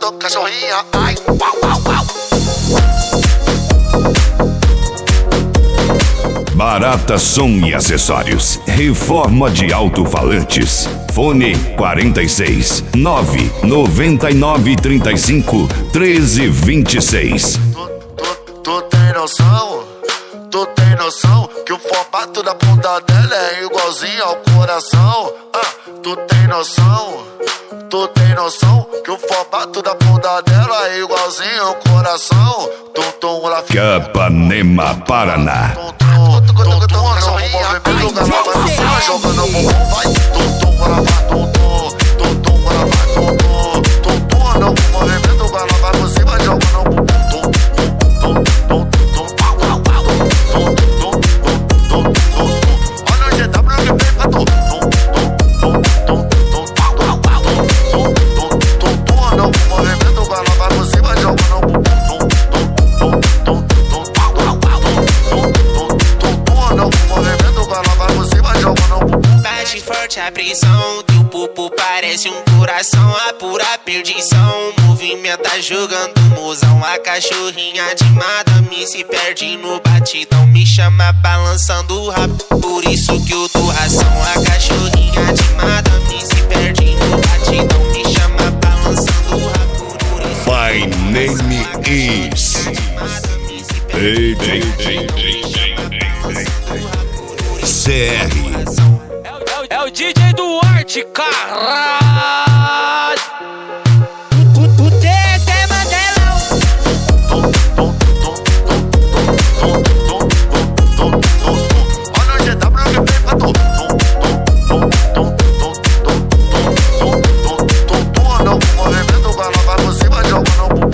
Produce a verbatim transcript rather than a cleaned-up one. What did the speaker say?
tomando cachorrinha. Ai, uau, uau, uau. Barata Som e Acessórios. Reforma de alto-falantes. Fone quarenta e seis, nove nove nove, trinta e cinco, treze, vinte e seis. Tu, tu, tu tem noção? Tu tem noção que o formato da bunda dela é igualzinho ao coração? Ah, tu tem noção? Tu tem noção que o formato da bunda dela é igualzinho ao coração? Tum, tum, ela fica... Capanema, Paraná. Tum, tum, tum, tum, tum, tum, ela vai pra cima, jogando o bumbum, vai. Tum, tum, ela vai, tum, tum, tum, tum, ela vai, tum, tum, tum, tum, não, o movimento, ela vai pra cima, jogando o bumbum, tum, tum, tum, tum, tum, pau, pau, pau, tum, tum, tum, tum, tum, tum. Olha o G W que vem pra tu, tum, tum, tum, tum, tum, pau, pau, pau, tum, tum, tum, tum, não, o movimento, ela vai pra cima, jogando o bumbum, tum, tum, tum, tum, pau, pau, pau, tum, tum, tum, tum, não, o movimento, ela vai pra cima, jogando o bumbum. Bate forte a prisão, teu pupo parece um coração, a pura perdição. Movimenta jogando mozão, a cachorrinha de madame se perde no batidão. Me chama balançando o rabo, por isso que eu dou ração. A cachorrinha de madame se perde no batidão. Me chama balançando o rabo, por isso que My name is D J C R. É o D J Duarte, caralho!